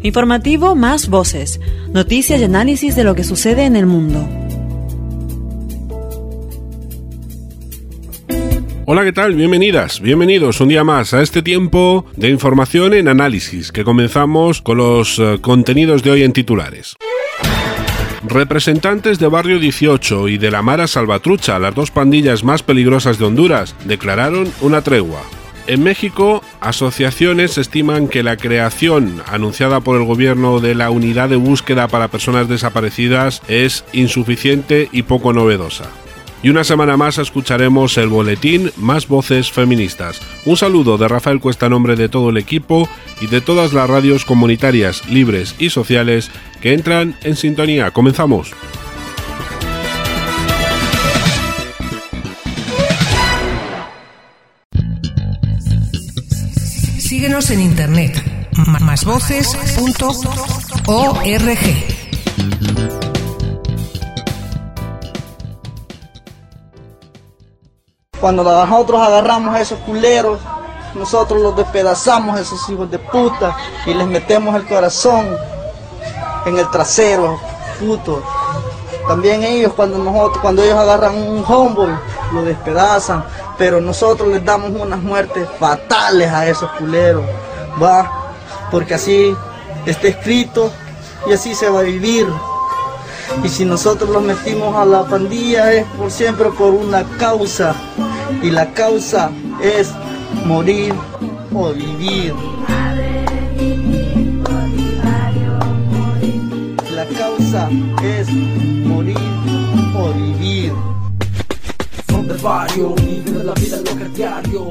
Informativo Más Voces. Noticias y análisis de lo que sucede en el mundo. Hola, ¿qué tal? Bienvenidas, bienvenidos un día más a este tiempo de información en análisis, que comenzamos con los contenidos de hoy en titulares. Representantes de Barrio 18 y de la Mara Salvatrucha, las dos pandillas más peligrosas de Honduras, declararon una tregua. En México, asociaciones estiman que la creación anunciada por el gobierno de la Unidad de Búsqueda para Personas Desaparecidas es insuficiente y poco novedosa. Y una semana más escucharemos el boletín Más Voces Feministas. Un saludo de Rafael Cuesta en nombre de todo el equipo y de todas las radios comunitarias, libres y sociales que entran en sintonía. Comenzamos. Síguenos en internet, másvoces.org. Cuando nosotros agarramos a esos culeros, nosotros los despedazamos a esos hijos de puta y les metemos el corazón en el trasero, puto. También ellos cuando ellos agarran un homeboy, lo despedazan, pero nosotros les damos unas muertes fatales a esos culeros, va, porque así está escrito y así se va a vivir. Y si nosotros los metimos a la pandilla es por siempre por una causa, y la causa es morir o vivir. La causa es morir o vivir. Son del barrio, viven la vida loca diario.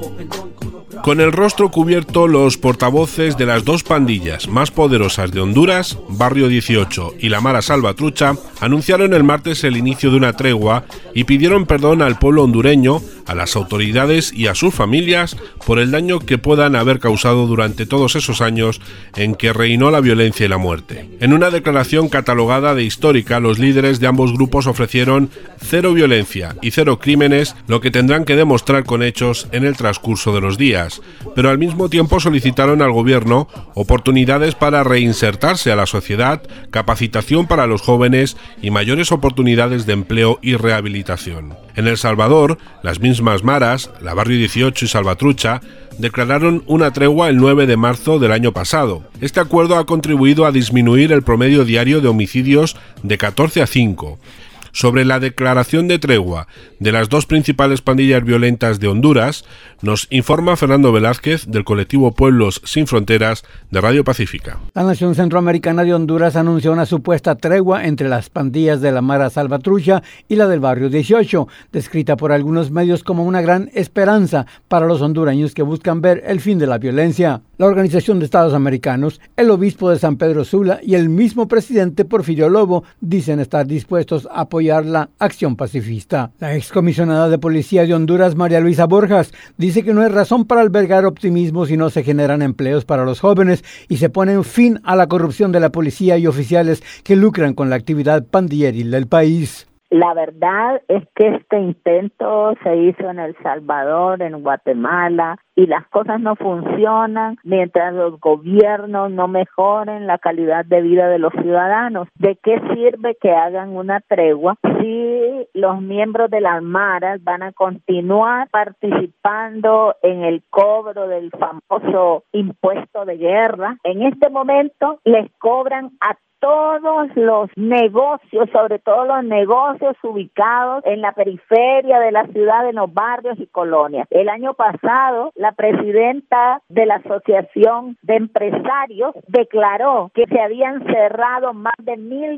Con el rostro cubierto, los portavoces de las dos pandillas más poderosas de Honduras, Barrio 18 y la Mara Salvatrucha, anunciaron el martes el inicio de una tregua y pidieron perdón al pueblo hondureño, a las autoridades y a sus familias por el daño que puedan haber causado durante todos esos años en que reinó la violencia y la muerte. En una declaración catalogada de histórica, los líderes de ambos grupos ofrecieron cero violencia y cero crímenes, lo que tendrán que demostrar con hechos en el transcurso de los días, pero al mismo tiempo solicitaron al gobierno oportunidades para reinsertarse a la sociedad, capacitación para los jóvenes y mayores oportunidades de empleo y rehabilitación. En El Salvador, las mismas maras, la Barrio 18 y Salvatrucha, declararon una tregua el 9 de marzo del año pasado. Este acuerdo ha contribuido a disminuir el promedio diario de homicidios de 14 a 5. Sobre la declaración de tregua de las dos principales pandillas violentas de Honduras, nos informa Fernando Velázquez del colectivo Pueblos Sin Fronteras de Radio Pacífica. La Nación Centroamericana de Honduras anunció una supuesta tregua entre las pandillas de la Mara Salvatrucha y la del Barrio 18, descrita por algunos medios como una gran esperanza para los hondureños que buscan ver el fin de la violencia. La Organización de Estados Americanos, el obispo de San Pedro Sula y el mismo presidente Porfirio Lobo dicen estar dispuestos a apoyar la acción pacifista. La excomisionada de Policía de Honduras, María Luisa Borjas, dice que no hay razón para albergar optimismo si no se generan empleos para los jóvenes y se pone fin a la corrupción de la policía y oficiales que lucran con la actividad pandilleril del país. La verdad es que este intento se hizo en El Salvador, en Guatemala, y las cosas no funcionan mientras los gobiernos no mejoren la calidad de vida de los ciudadanos. ¿De qué sirve que hagan una tregua si los miembros de las maras van a continuar participando en el cobro del famoso impuesto de guerra? En este momento les cobran a todos los negocios, sobre todo los negocios ubicados en la periferia de la ciudad, en los barrios y colonias. El año pasado, la presidenta de la Asociación de Empresarios declaró que se habían cerrado más de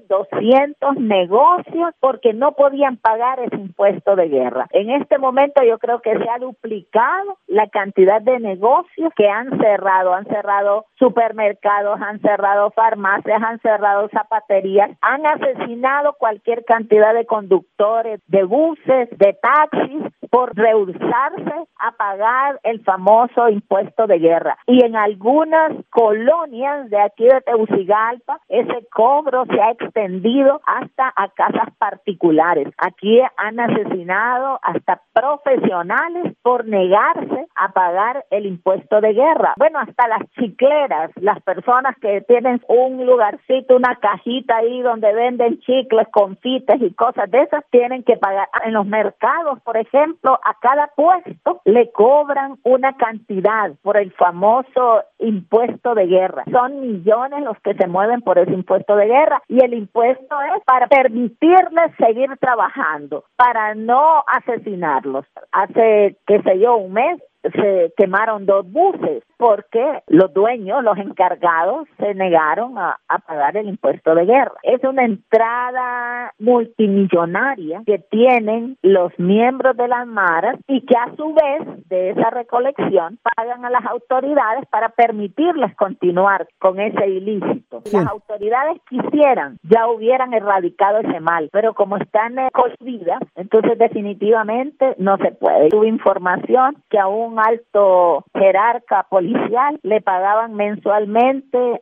1,200 negocios porque no podían pagar ese impuesto de guerra. En este momento yo creo que se ha duplicado la cantidad de negocios que han cerrado supermercados, han cerrado farmacias, han cerrado zapaterías, han asesinado cualquier cantidad de conductores de buses, de taxis, por rehusarse a pagar el famoso impuesto de guerra. Y en algunas colonias de aquí de Tegucigalpa, ese cobro se ha extendido hasta a casas particulares. Aquí han asesinado hasta profesionales por negarse a pagar el impuesto de guerra. Bueno, hasta las chicleras, las personas que tienen un lugarcito, una cajita ahí donde venden chicles, confites y cosas de esas, tienen que pagar. En los mercados, por ejemplo, a cada puesto le cobran una cantidad por el famoso impuesto de guerra. Son millones los que se mueven por ese impuesto de guerra, y el impuesto es para permitirles seguir trabajando, para no asesinarlos. Hace, qué sé yo, un mes se quemaron 2 buses porque los dueños, los encargados, se negaron a pagar el impuesto de guerra. Es una entrada multimillonaria que tienen los miembros de las maras y que a su vez de esa recolección pagan a las autoridades para permitirles continuar con ese ilícito. Sí. Las autoridades quisieran, ya hubieran erradicado ese mal, pero como están cohibidas, entonces definitivamente no se puede. Tuve información que a un alto jerarca policial le pagaban mensualmente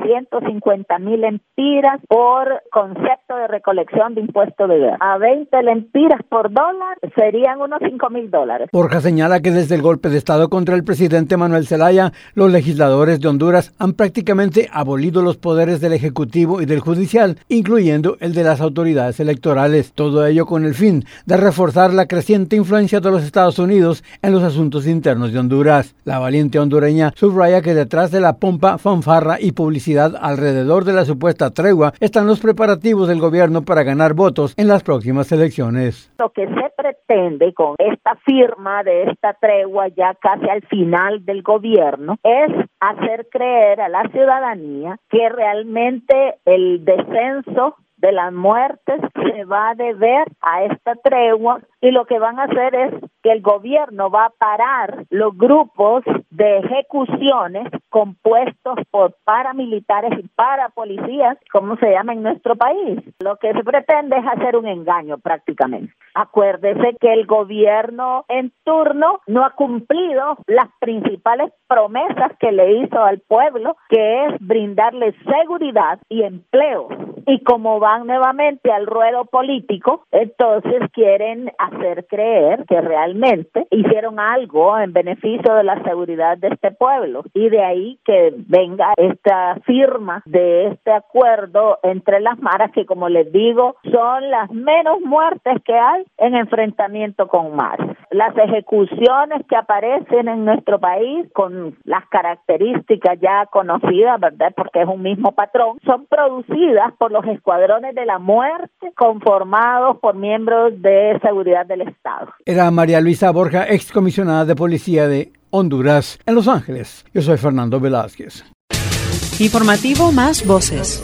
950,000 lempiras por concepto de recolección de impuesto de guerra. A 20 lempiras por dólar serían unos $5,000. Borja señala que desde el golpe de Estado contra el presidente Manuel Zelaya, los legisladores de Honduras han prácticamente abolido los poderes del Ejecutivo y del Judicial, incluyendo el de las autoridades electorales. Todo ello con el fin de reforzar la creciente influencia de los Estados Unidos en los asuntos internos de Honduras. La valiente hondureña subraya que detrás de la pompa, fanfarra y publicidad alrededor de la supuesta tregua están los preparativos del gobierno para ganar votos en las próximas elecciones. Lo que se pretende con esta firma de esta tregua ya casi al final del gobierno es hacer creer a la ciudadanía que realmente el descenso de las muertes se va a deber a esta tregua, y lo que van a hacer es que el gobierno va a parar los grupos de ejecuciones compuestos por paramilitares y parapolicías, como se llama en nuestro país. Lo que se pretende es hacer un engaño prácticamente. Acuérdese que el gobierno en turno no ha cumplido las principales promesas que le hizo al pueblo, que es brindarle seguridad y empleo. Y como van nuevamente al ruedo político, entonces quieren hacer creer que realmente hicieron algo en beneficio de la seguridad de este pueblo. Y de ahí que venga esta firma de este acuerdo entre las maras, que como les digo, son las menos muertes que hay en enfrentamiento con maras. Las ejecuciones que aparecen en nuestro país, con las características ya conocidas, ¿verdad?, porque es un mismo patrón, son producidas por los escuadrones de la muerte conformados por miembros de seguridad del Estado. Era María Luisa Borja, excomisionada de policía de Honduras en Los Ángeles. Yo soy Fernando Velázquez. Informativo Más Voces.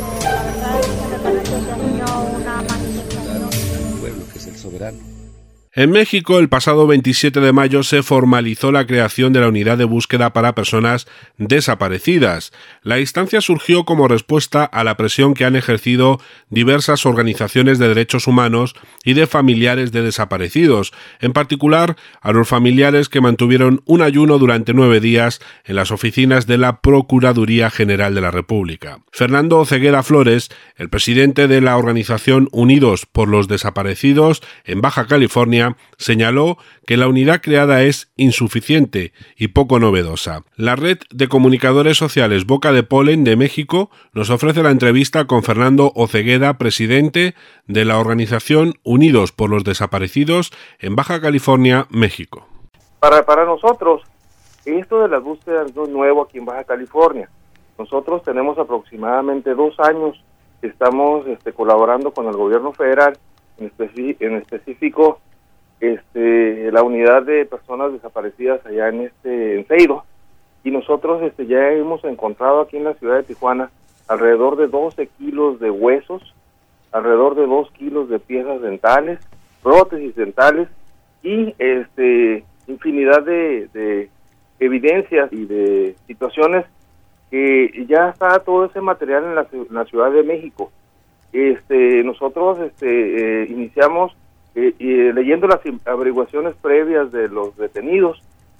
Pueblo que es el soberano. En México, el pasado 27 de mayo se formalizó la creación de la Unidad de Búsqueda para Personas Desaparecidas. La instancia surgió como respuesta a la presión que han ejercido diversas organizaciones de derechos humanos y de familiares de desaparecidos, en particular a los familiares que mantuvieron un ayuno durante 9 días en las oficinas de la Procuraduría General de la República. Fernando Ocegueda Flores, el presidente de la organización Unidos por los Desaparecidos en Baja California, señaló que la unidad creada es insuficiente y poco novedosa. La red de comunicadores sociales Boca de Polen de México nos ofrece la entrevista con Fernando Ocegueda, presidente de la organización Unidos por los Desaparecidos en Baja California, México. Para nosotros, esto de las búsquedas no es nuevo aquí en Baja California. Nosotros tenemos aproximadamente 2 años que estamos colaborando con el gobierno federal, en específico la unidad de personas desaparecidas allá en Ceiro, y nosotros ya hemos encontrado aquí en la ciudad de Tijuana alrededor de 12 kilos de huesos, alrededor de 2 kilos de piezas dentales, prótesis dentales y infinidad de evidencias y de situaciones que ya está todo ese material en la Ciudad de México. Nosotros iniciamos leyendo las averiguaciones previas de los detenidos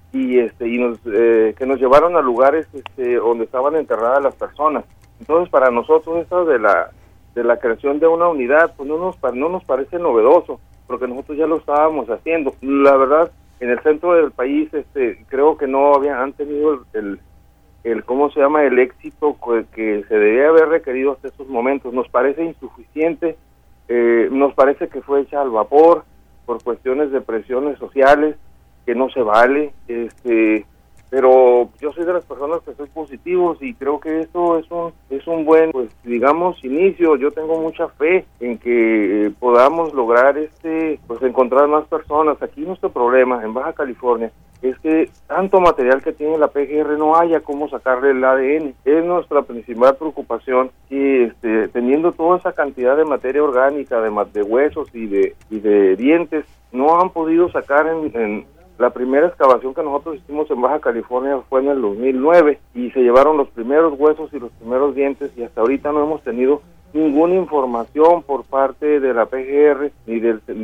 que nos llevaron a lugares donde estaban enterradas las personas. Entonces, para nosotros esto de la creación de una unidad, pues no nos parece novedoso, porque nosotros ya lo estábamos haciendo. La verdad, en el centro del país, creo que no han tenido el éxito que se debía haber requerido hasta estos momentos. Nos parece insuficiente, nos parece que fue hecha al vapor por cuestiones de presiones sociales, que no se vale, pero yo soy de las personas que soy positivos y creo que esto es un buen, pues digamos, inicio. Yo tengo mucha fe en que podamos lograr pues encontrar más personas. Aquí nuestro problema en Baja California es que tanto material que tiene la PGR no haya cómo sacarle el ADN. Es nuestra principal preocupación que teniendo toda esa cantidad de materia orgánica, de huesos y de dientes, no han podido sacar en la primera excavación que nosotros hicimos en Baja California fue en el 2009 y se llevaron los primeros huesos y los primeros dientes y hasta ahorita no hemos tenido ninguna información por parte de la PGR ni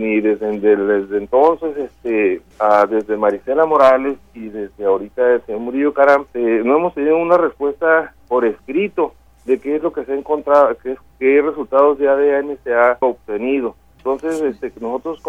desde entonces desde Marisela Morales y desde ahorita el señor Murillo Caram. No hemos tenido una respuesta por escrito de qué es lo que se ha encontrado, qué resultados de ADN se ha obtenido. Entonces, nosotros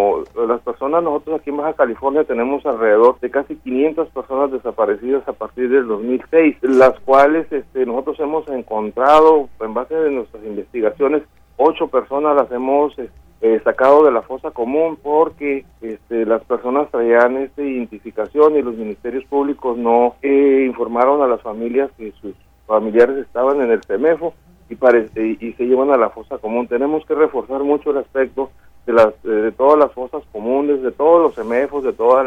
nosotros aquí en Baja California tenemos alrededor de casi 500 personas desaparecidas a partir del 2006, las cuales nosotros hemos encontrado, en base de nuestras investigaciones, 8 personas las hemos sacado de la fosa común porque las personas traían identificación y los ministerios públicos no informaron a las familias que sus familiares estaban en el CEMEFO y se llevan a la fosa común. Tenemos que reforzar mucho el aspecto de todas las fosas comunes, de todos los CEMEFOs, de toda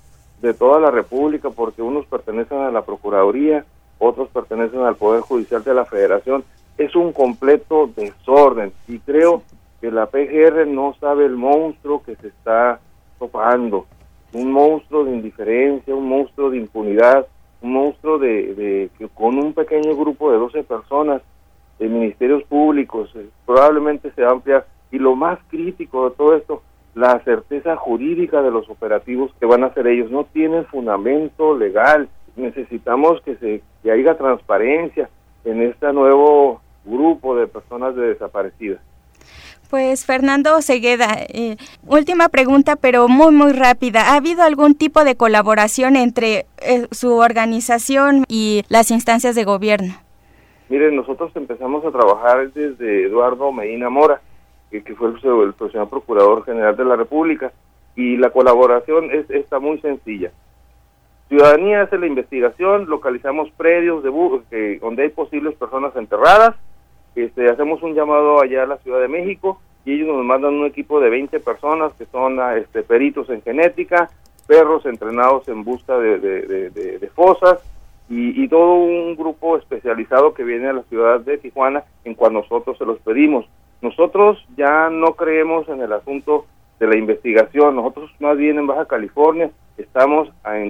la República, porque unos pertenecen a la Procuraduría, otros pertenecen al Poder Judicial de la Federación. Es un completo desorden y creo que la PGR no sabe el monstruo que se está topando, un monstruo de indiferencia, un monstruo de impunidad, un monstruo que con un pequeño grupo de 12 personas de ministerios públicos probablemente se va a ampliar. Y lo más crítico de todo esto, la certeza jurídica de los operativos que van a hacer ellos. No tienen fundamento legal. Necesitamos que haya transparencia en este nuevo grupo de personas desaparecidas. Pues Fernando Cegueda, última pregunta, pero muy, muy rápida. ¿Ha habido algún tipo de colaboración entre su organización y las instancias de gobierno? Miren, nosotros empezamos a trabajar desde Eduardo Medina Mora, que fue el profesional Procurador General de la República, y la colaboración está muy sencilla. Ciudadanía hace la investigación, localizamos predios donde hay posibles personas enterradas, hacemos un llamado allá a la Ciudad de México y ellos nos mandan un equipo de 20 personas que son peritos en genética, perros entrenados en busca de fosas y todo un grupo especializado que viene a la ciudad de Tijuana en cuanto nosotros se los pedimos. Nosotros ya no creemos en el asunto de la investigación, nosotros más bien en Baja California estamos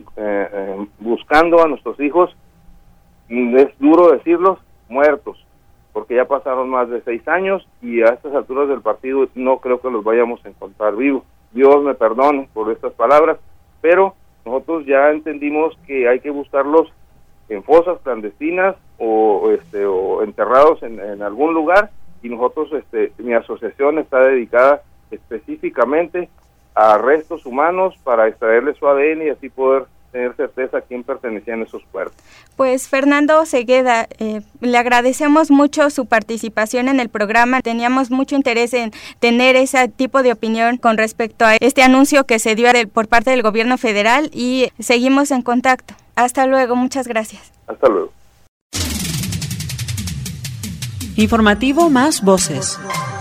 buscando a nuestros hijos, es duro decirlos, muertos, porque ya pasaron más de 6 años y a estas alturas del partido no creo que los vayamos a encontrar vivos. Dios me perdone por estas palabras, pero nosotros ya entendimos que hay que buscarlos en fosas clandestinas o enterrados en algún lugar, y nosotros, mi asociación está dedicada específicamente a restos humanos para extraerle su ADN y así poder tener certeza a quién pertenecían esos cuerpos. Pues Fernando Cegueda, le agradecemos mucho su participación en el programa. Teníamos mucho interés en tener ese tipo de opinión con respecto a este anuncio que se dio por parte del gobierno federal y seguimos en contacto. Hasta luego, muchas gracias. Hasta luego. Informativo Más Voces.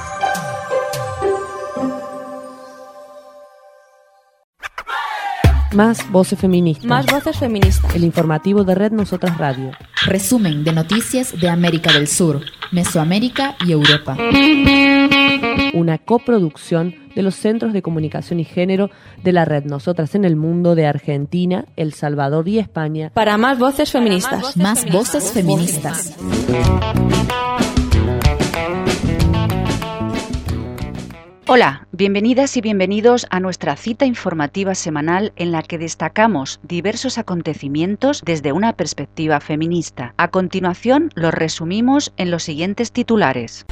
Más voces feministas. Más voces feministas. El informativo de Red Nosotras Radio. Resumen de noticias de América del Sur, Mesoamérica y Europa. Una coproducción de los Centros de Comunicación y Género de la Red Nosotras en el Mundo de Argentina, El Salvador y España. Para más voces feministas. Más voces feministas. Hola, bienvenidas y bienvenidos a nuestra cita informativa semanal en la que destacamos diversos acontecimientos desde una perspectiva feminista. A continuación, los resumimos en los siguientes titulares.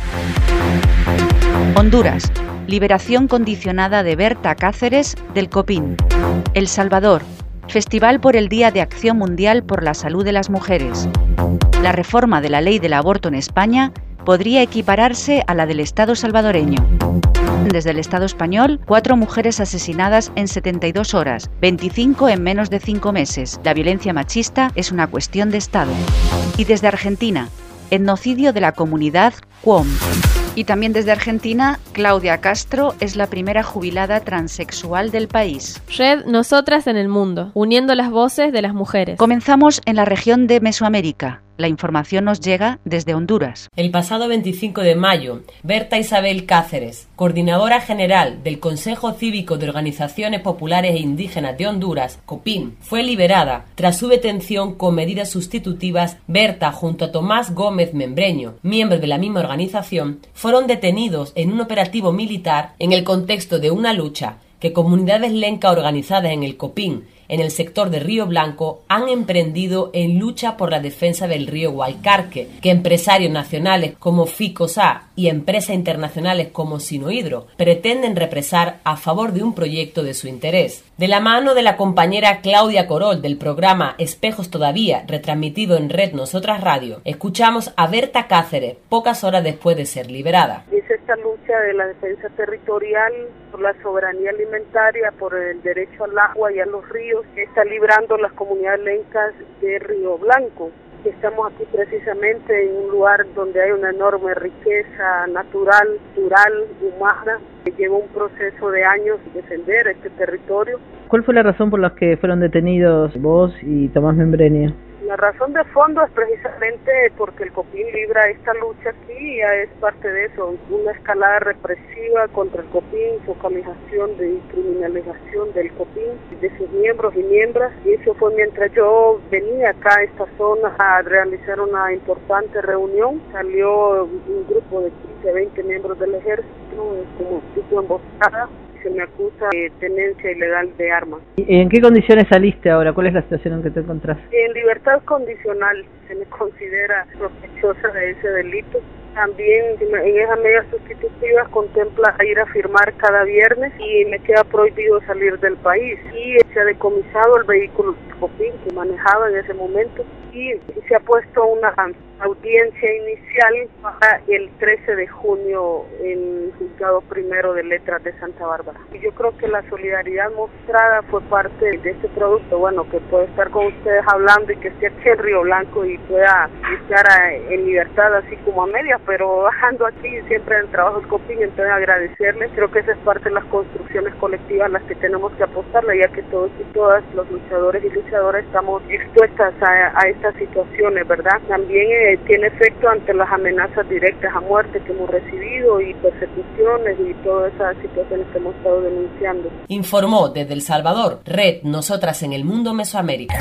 Honduras. Liberación condicionada de Berta Cáceres del Copín. El Salvador. Festival por el Día de Acción Mundial por la Salud de las Mujeres. La reforma de la ley del aborto en España podría equipararse a la del Estado salvadoreño. Desde el Estado español, 4 mujeres asesinadas en 72 horas, 25 en menos de 5 meses. La violencia machista es una cuestión de Estado. Y desde Argentina, etnocidio de la comunidad QOM. Y también desde Argentina, Claudia Castro es la primera jubilada transexual del país. Red Nosotras en el Mundo, uniendo las voces de las mujeres. Comenzamos en la región de Mesoamérica. La información nos llega desde Honduras. El pasado 25 de mayo, Berta Isabel Cáceres, coordinadora general del Consejo Cívico de Organizaciones Populares e Indígenas de Honduras, COPIN, fue liberada. Tras su detención con medidas sustitutivas, Berta, junto a Tomás Gómez Membreño, miembro de la misma organización, fueron detenidos en un operativo militar en el contexto de una lucha que comunidades lencas organizadas en el COPIN, en el sector de Río Blanco, han emprendido en lucha por la defensa del río Gualcarque, que empresarios nacionales como FICOSA y empresas internacionales como Sinohidro pretenden represar a favor de un proyecto de su interés. De la mano de la compañera Claudia Corol del programa Espejos Todavía, retransmitido en Red Nosotras Radio, escuchamos a Berta Cáceres pocas horas después de ser liberada. Es esta lucha de la defensa territorial, por la soberanía alimentaria, por el derecho al agua y a los ríos, que está librando las comunidades lencas de Río Blanco. Estamos aquí precisamente en un lugar donde hay una enorme riqueza natural, cultural, humana. Lleva un proceso de años defender este territorio. ¿Cuál fue la razón por la que fueron detenidos vos y Tomás Membreño? La razón de fondo es precisamente porque el COPIN libra esta lucha aquí y ya es parte de eso, una escalada represiva contra el COPIN, focalización de criminalización del COPIN, de sus miembros y miembros, y eso fue mientras yo venía acá a esta zona a realizar una importante reunión. Salió un grupo de 15 20 miembros del ejército como tipo emboscada. Se me acusa de tenencia ilegal de armas. ¿Y en qué condiciones saliste ahora? ¿Cuál es la situación en que te encontrás? En libertad condicional. Se me considera sospechosa de ese delito. También en esas medidas sustitutivas contempla ir a firmar cada viernes y me queda prohibido salir del país. Y se ha decomisado el vehículo COPIN que manejaba en ese momento y se ha puesto una audiencia inicial para el 13 de junio en el Juzgado Primero de Letras de Santa Bárbara. Y yo creo que la solidaridad mostrada fue parte de este producto, bueno, que puede estar con ustedes hablando y que esté aquí en Río Blanco y pueda estar en libertad así como a medias, pero ando aquí siempre en el trabajo del COPIN, entonces agradecerles. Creo que esa es parte de las construcciones colectivas a las que tenemos que apostarle, ya que todos y todas los luchadores y luchadoras estamos expuestas a estas situaciones, ¿verdad? También tiene efecto ante las amenazas directas a muerte que hemos recibido y persecuciones y todas esas situaciones que hemos estado denunciando. Informó desde El Salvador, Red Nosotras en el Mundo Mesoamérica.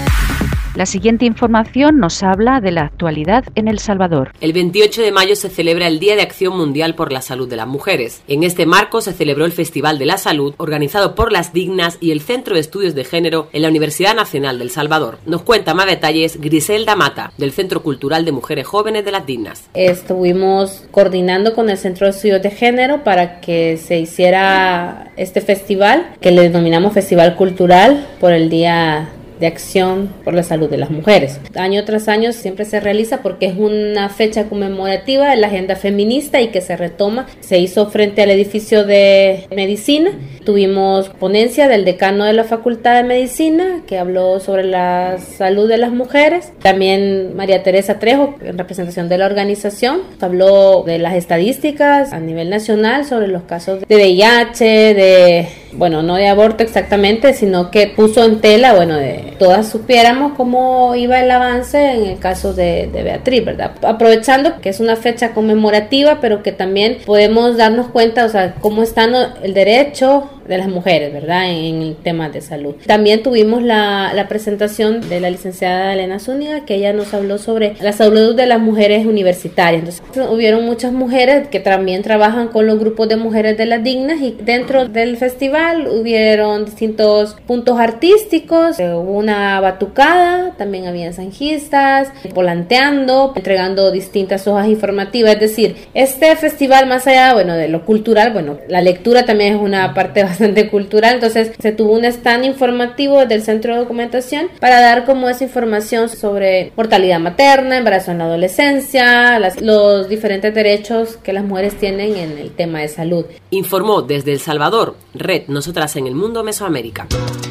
La siguiente información nos habla de la actualidad en El Salvador. El 28 de mayo se celebra el Día de Acción Mundial por la Salud de las Mujeres. En este marco se celebró el Festival de la Salud, organizado por Las Dignas y el Centro de Estudios de Género en la Universidad Nacional del Salvador. Nos cuenta más detalles Griselda Mata, del Centro Cultural de Mujeres Jóvenes de Las Dignas. Estuvimos coordinando con el Centro de Estudios de Género para que se hiciera este festival, que le denominamos Festival Cultural por el Día de Acción por la Salud de las Mujeres. Año tras año siempre se realiza porque es una fecha conmemorativa de la agenda feminista y que se retoma. Se hizo frente al edificio de Medicina. Tuvimos ponencia del decano de la Facultad de Medicina que habló sobre la salud de las mujeres. También María Teresa Trejo, en representación de la organización, habló de las estadísticas a nivel nacional sobre los casos de VIH, no de aborto exactamente, sino que puso en tela, de todas supiéramos cómo iba el avance en el caso de Beatriz, ¿verdad? Aprovechando que es una fecha conmemorativa, pero que también podemos darnos cuenta, cómo está el derecho de las mujeres, ¿verdad? En el tema de salud. También tuvimos la presentación de la licenciada Elena Zúñiga, que ella nos habló sobre la salud de las mujeres universitarias. Entonces, hubieron muchas mujeres que también trabajan con los grupos de mujeres de las dignas, y dentro del festival hubieron distintos puntos artísticos, hubo una batucada, también había ensayistas, volanteando, entregando distintas hojas informativas. Es decir, este festival, más allá, bueno, de lo cultural, bueno, la lectura también es una parte bastante cultural, entonces se tuvo un stand informativo del Centro de Documentación para dar como esa información sobre mortalidad materna, embarazo en la adolescencia, los diferentes derechos que las mujeres tienen en el tema de salud. Informó desde El Salvador, Red Nosotras en el Mundo Mesoamérica.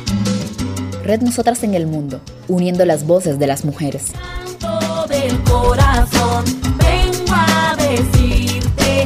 Red Nosotras en el Mundo, uniendo las voces de las mujeres. Del corazón, vengo a decirte,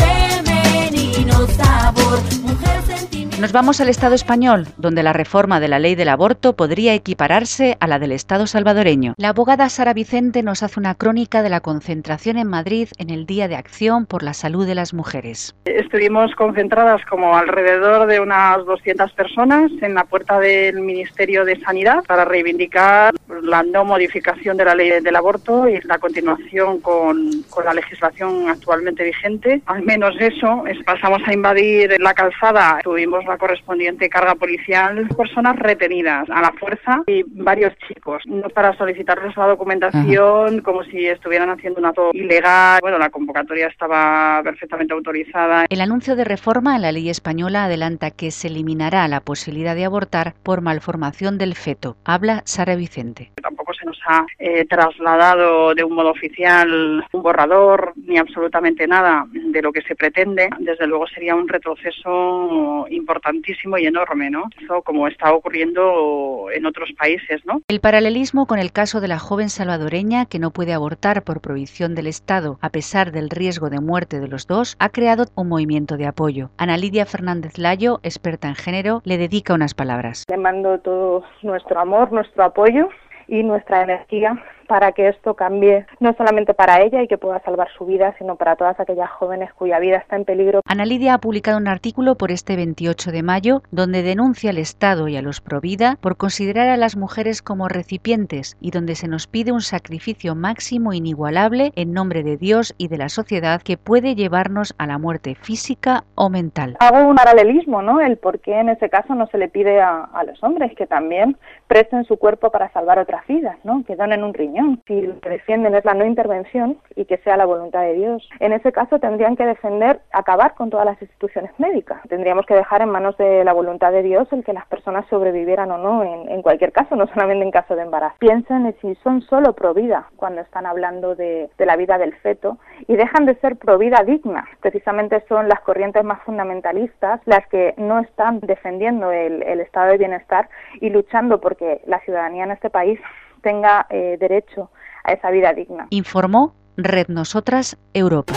femenino sabor, mujer sentimiento. Nos vamos al Estado español, donde la reforma de la ley del aborto podría equipararse a la del Estado salvadoreño. La abogada Sara Vicente nos hace una crónica de la concentración en Madrid en el Día de Acción por la Salud de las Mujeres. Estuvimos concentradas como alrededor de unas 200 personas en la puerta del Ministerio de Sanidad para reivindicar la no modificación de la ley del aborto y la continuación con la legislación actualmente vigente. Al menos eso, pasamos a invadir la calzada, tuvimos la correspondiente carga policial, personas retenidas a la fuerza y varios chicos, no para solicitarles la documentación como si estuvieran haciendo un acto ilegal. Bueno, la convocatoria estaba perfectamente autorizada. El anuncio de reforma en la ley española adelanta que se eliminará la posibilidad de abortar por malformación del feto. Habla Sara Vicente. Tampoco se nos ha trasladado de un modo oficial un borrador ni absolutamente nada de lo que se pretende. Desde luego sería un retroceso importantísimo y enorme, ¿no? Eso como está ocurriendo en otros países, ¿no? El paralelismo con el caso de la joven salvadoreña que no puede abortar por prohibición del Estado a pesar del riesgo de muerte de los dos ha creado un movimiento de apoyo. Ana Lidia Fernández Layo, experta en género, le dedica unas palabras. Le mando todo nuestro amor, nuestro apoyo y nuestra energía para que esto cambie, no solamente para ella y que pueda salvar su vida, sino para todas aquellas jóvenes cuya vida está en peligro. Ana Lidia ha publicado un artículo por este 28 de mayo donde denuncia al Estado y a los provida por considerar a las mujeres como recipientes y donde se nos pide un sacrificio máximo inigualable en nombre de Dios y de la sociedad que puede llevarnos a la muerte física o mental. Hago un paralelismo, ¿no? El por qué en ese caso no se le pide a los hombres que también presten su cuerpo para salvar otras vidas, ¿no? Que donen un riñón. Si lo que defienden es la no intervención y que sea la voluntad de Dios. En ese caso tendrían que defender acabar con todas las instituciones médicas. Tendríamos que dejar en manos de la voluntad de Dios el que las personas sobrevivieran o no en cualquier caso, no solamente en caso de embarazo. Piensen en si son solo pro vida cuando están hablando de la vida del feto y dejan de ser pro vida digna. Precisamente son las corrientes más fundamentalistas las que no están defendiendo el estado de bienestar y luchando porque la ciudadanía en este país tenga derecho a esa vida digna. Informó Red Nosotras Europa.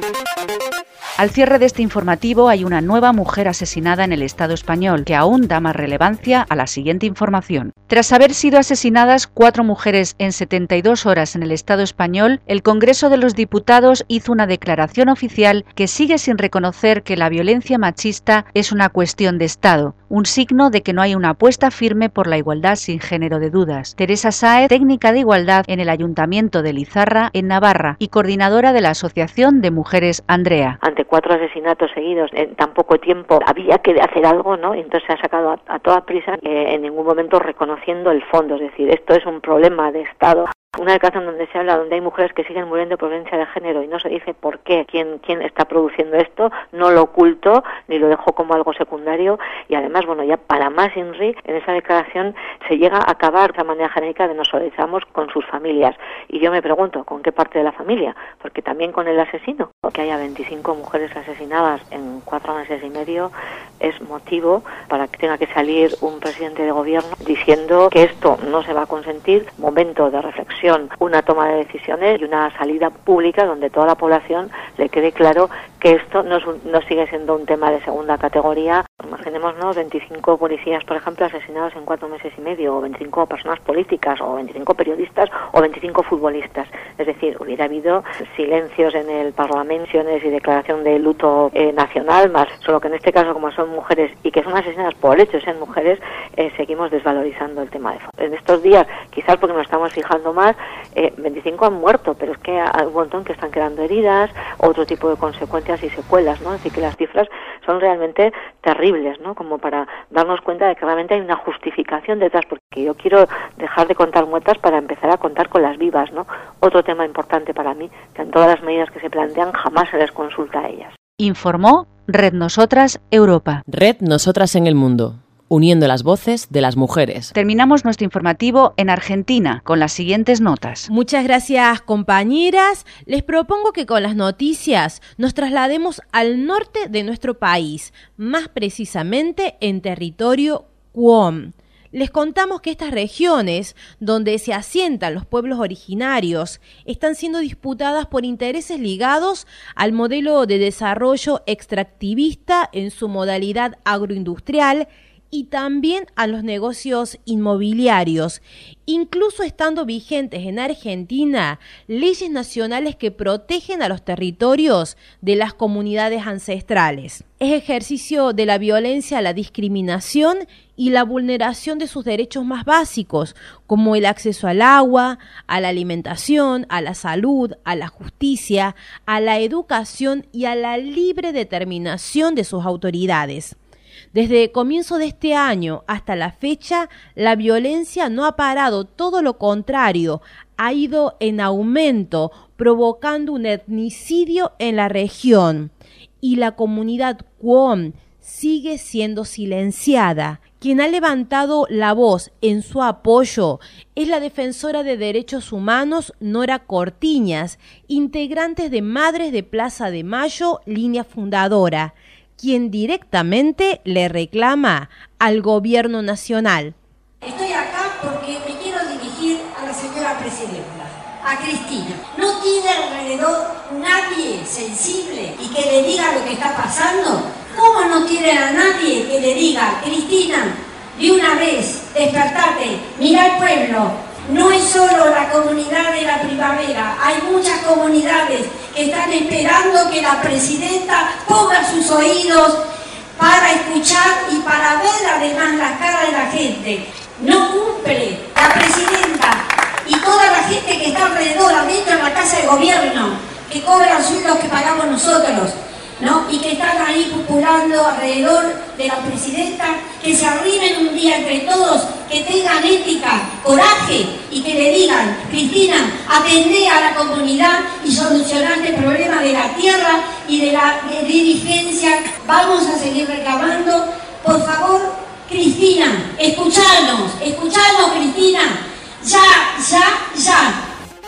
Al cierre de este informativo hay una nueva mujer asesinada en el Estado español, que aún da más relevancia a la siguiente información. Tras haber sido asesinadas 4 mujeres en 72 horas en el Estado español, el Congreso de los Diputados hizo una declaración oficial que sigue sin reconocer que la violencia machista es una cuestión de Estado, un signo de que no hay una apuesta firme por la igualdad sin género de dudas. Teresa Sáez, técnica de igualdad en el Ayuntamiento de Lizarra, en Navarra, y coordinadora de la Asociación de Mujeres Andrea. Ante 4 asesinatos seguidos en tan poco tiempo había que hacer algo, ¿no? Entonces se ha sacado a toda prisa, en ningún momento reconociendo el fondo, es decir, esto es un problema de Estado. Una declaración donde se habla, donde hay mujeres que siguen muriendo por violencia de género y no se dice por qué, quién está produciendo esto, no lo ocultó ni lo dejó como algo secundario y además, bueno, ya para más INRI, en esa declaración se llega a acabar de esa manera genérica de nos solidarizamos con sus familias. Y yo me pregunto, ¿con qué parte de la familia? Porque también con el asesino. Que haya 25 mujeres asesinadas en 4 meses y medio es motivo para que tenga que salir un presidente de gobierno diciendo que esto no se va a consentir, momento de reflexión, una toma de decisiones y una salida pública donde toda la población le quede claro que esto no sigue siendo un tema de segunda categoría. Imaginémonos 25 policías, por ejemplo, asesinados en 4 meses y medio, o 25 personas políticas, o 25 periodistas, o 25 futbolistas. Es decir, hubiera habido silencios en el Parlamento y declaración de luto nacional, más solo que en este caso, como son mujeres y que son asesinadas por el hecho de ser mujeres, seguimos desvalorizando el tema de fondo. En estos días, quizás porque nos estamos fijando más, 25 han muerto, pero es que hay un montón que están quedando heridas, otro tipo de consecuencias y secuelas, ¿no? Es decir, que las cifras son realmente terribles, ¿no? Como para darnos cuenta de que realmente hay una justificación detrás, porque yo quiero dejar de contar muertas para empezar a contar con las vivas, ¿no? Otro tema importante para mí, que en todas las medidas que se plantean jamás se les consulta a ellas. Informó Red Nosotras Europa. Red Nosotras en el Mundo, uniendo las voces de las mujeres. Terminamos nuestro informativo en Argentina con las siguientes notas. Muchas gracias, compañeras. Les propongo que con las noticias nos traslademos al norte de nuestro país, más precisamente en territorio Cuom. Les contamos que estas regiones, donde se asientan los pueblos originarios, están siendo disputadas por intereses ligados al modelo de desarrollo extractivista en su modalidad agroindustrial y también a los negocios inmobiliarios, incluso estando vigentes en Argentina leyes nacionales que protegen a los territorios de las comunidades ancestrales. Es ejercicio de la violencia, la discriminación y la vulneración de sus derechos más básicos, como el acceso al agua, a la alimentación, a la salud, a la justicia, a la educación y a la libre determinación de sus autoridades. Desde comienzo de este año hasta la fecha, la violencia no ha parado, todo lo contrario, ha ido en aumento, provocando un etnicidio en la región. Y la comunidad Cuom sigue siendo silenciada. Quien ha levantado la voz en su apoyo es la defensora de derechos humanos Nora Cortiñas, integrante de Madres de Plaza de Mayo, línea fundadora, quien directamente le reclama al gobierno nacional. Estoy acá porque me quiero dirigir a la señora presidenta, a Cristina. No tiene alrededor nadie sensible y que le diga lo que está pasando. ¿Cómo no tiene a nadie que le diga, Cristina, de una vez, despertate, mira al pueblo? No es solo la comunidad de la primavera, hay muchas comunidades que están esperando que la presidenta ponga sus oídos para escuchar y para ver además la cara de la gente. No cumple la presidenta y toda la gente que está alrededor, adentro de la casa de gobierno, que cobran sueldos que pagamos nosotros, ¿no? Y que están ahí populando alrededor de la presidenta, que se arrimen un día entre todos, que tengan ética, coraje y que le digan, Cristina, atendé a la comunidad y solucionate el problema de la tierra y de la dirigencia. Vamos a seguir reclamando, por favor, Cristina, escuchanos, Cristina, ya.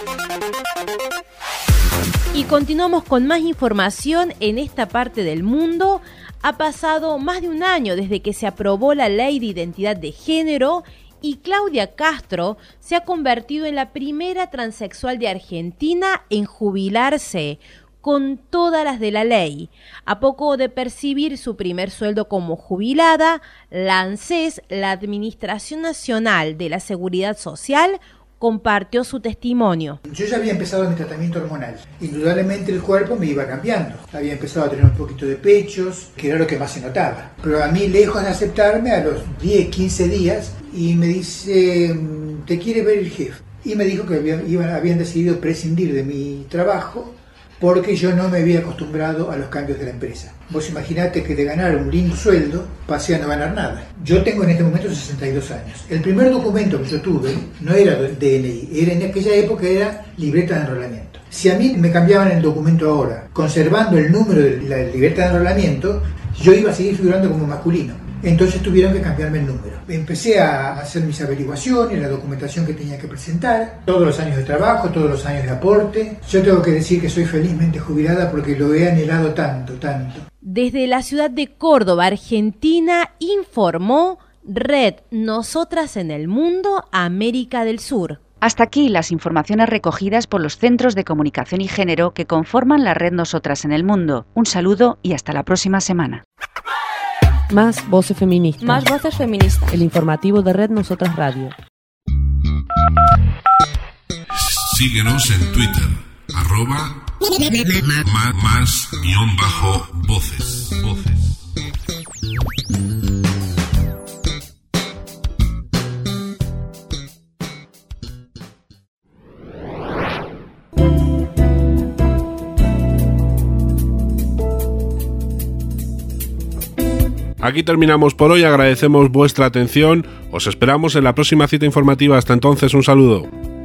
Y continuamos con más información en esta parte del mundo. Ha pasado más de un año desde que se aprobó la Ley de Identidad de Género y Claudia Castro se ha convertido en la primera transexual de Argentina en jubilarse con todas las de la ley. A poco de percibir su primer sueldo como jubilada, la ANSES, la Administración Nacional de la Seguridad Social, compartió su testimonio. Yo ya había empezado mi tratamiento hormonal. Indudablemente el cuerpo me iba cambiando. Había empezado a tener un poquito de pechos, que era lo que más se notaba. Pero a mí, lejos de aceptarme, a los 10, 15 días, y me dice, ¿te quiere ver el jefe? Y me dijo que habían decidido prescindir de mi trabajo porque yo no me había acostumbrado a los cambios de la empresa. Vos imaginate que de ganar un lindo sueldo pasé a no ganar nada. Yo tengo en este momento 62 años. El primer documento que yo tuve no era DNI, en aquella época era libreta de enrolamiento. Si a mí me cambiaban el documento ahora, conservando el número de la libreta de enrolamiento, yo iba a seguir figurando como masculino. Entonces tuvieron que cambiarme el número. Empecé a hacer mis averiguaciones, la documentación que tenía que presentar, todos los años de trabajo, todos los años de aporte. Yo tengo que decir que soy felizmente jubilada porque lo he anhelado tanto. Desde la ciudad de Córdoba, Argentina, informó Red Nosotras en el Mundo, América del Sur. Hasta aquí las informaciones recogidas por los Centros de Comunicación y Género que conforman la red Nosotras en el Mundo. Un saludo y hasta la próxima semana. Más voces feministas. Más voces feministas. El informativo de Red Nosotras Radio. Síguenos en Twitter, @más_voces. Aquí terminamos por hoy, agradecemos vuestra atención, os esperamos en la próxima cita informativa, hasta entonces un saludo.